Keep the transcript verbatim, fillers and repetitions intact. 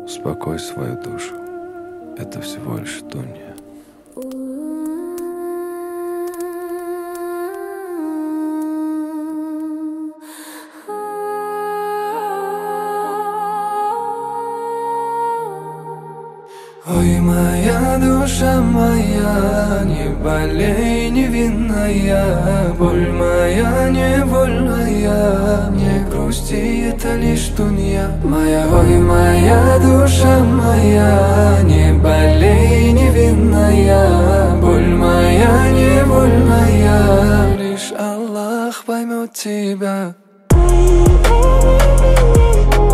Успокой свою душу, это всего лишь дунья. Ой, моя душа моя, не болей, невинная, боль моя невольная, не грусти, это лишь дунья. Моя, ой, моя душа моя, не болей, невинная, боль моя невольная, лишь Аллах поймет тебя.